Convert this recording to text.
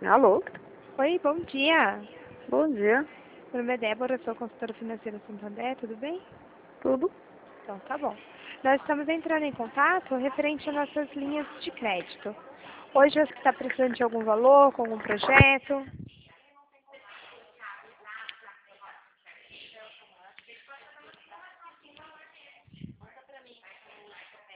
Alô? Oi, bom dia. Bom dia. Meu nome é Débora, sou consultora financeira Santander, tudo bem? Tudo? Então, tá bom. Nós estamos entrando em contato referente às nossas linhas de crédito. Hoje você está precisando de algum valor, com algum projeto?